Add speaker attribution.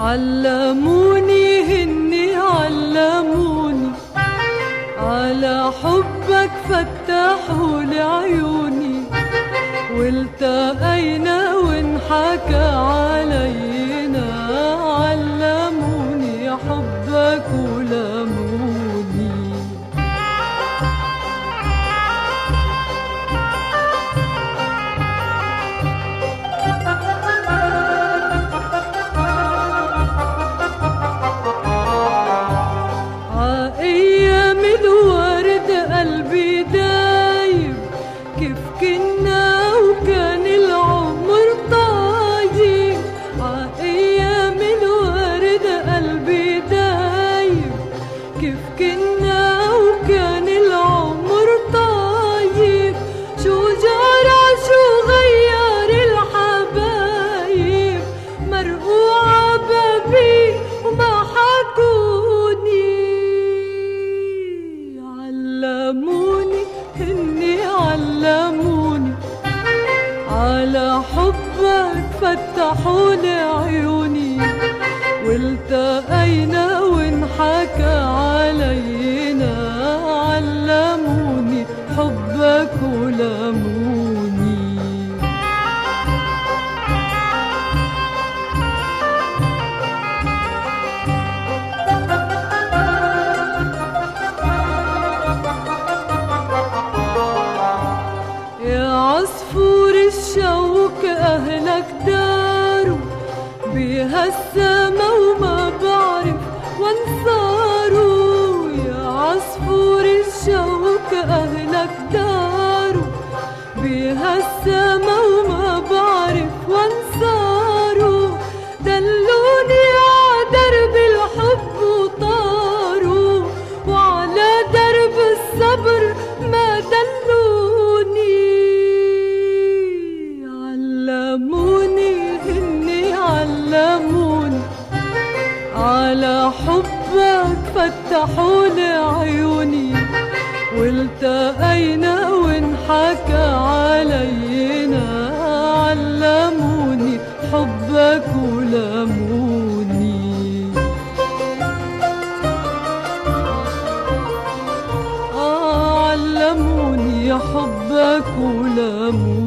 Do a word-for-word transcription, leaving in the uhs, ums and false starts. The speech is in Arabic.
Speaker 1: علموني هني علموني على حبك فتحوا لي عيوني، والتقينا وانحكى علينا، علموني حبك ولموني. عايام الورد قلبي دايب، كيف كنا وكان العمر طايب. عايام الورد قلبي دايب، كيف كنا وكان العمر طايب. شو جرى شو غير الحبايب، مرقوعة بابي وما حكوني. علموني هني علموني على حبك فتحوا لي عيوني، والتقينا وانحكى علينا، علموني حبك ولموني. يا عصفور الشوك أهلك داروا بها السما وما بعرف وانصاروا. يا عصفور الشوك أهلك داروا بها السما وما بعرف وانصاروا. دلوني ع درب الحب وطاروا، وعلى درب الصبر ما دلوني. علموني هني علموني على حبك فتحوا لي عيوني، والتقينا وانحكى علينا، علموني حبك ولموني. آه علموني حبك ولموني.